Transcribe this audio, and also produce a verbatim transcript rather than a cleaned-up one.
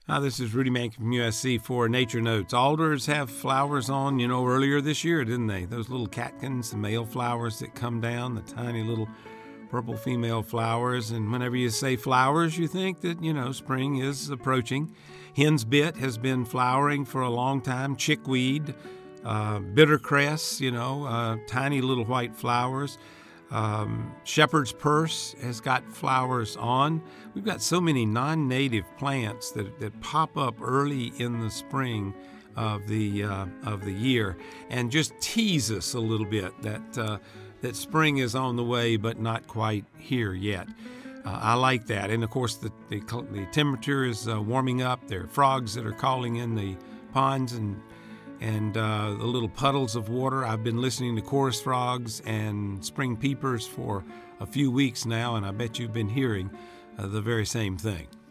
Hi, this is Rudy Mank from U S C for Nature Notes. Alders have flowers on, you know, earlier this year, didn't they? Those little catkins, the male flowers that come down, the tiny little purple female flowers. And whenever you say flowers, you think that, you know, spring is approaching. Hen's bit has been flowering for a long time. Chickweed, uh, bittercress, you know, uh, tiny little white flowers. Um, shepherd's purse has got flowers on. We've got so many non-native plants that, that pop up early in the spring of the uh, of the year and just tease us a little bit that uh, that spring is on the way, but not quite here yet. Uh, I like that, and of course the the, the temperature is uh, warming up. There are frogs that are calling in the ponds and. and uh, the little puddles of water. I've been listening to chorus frogs and spring peepers for a few weeks now, and I bet you've been hearing uh, the very same thing.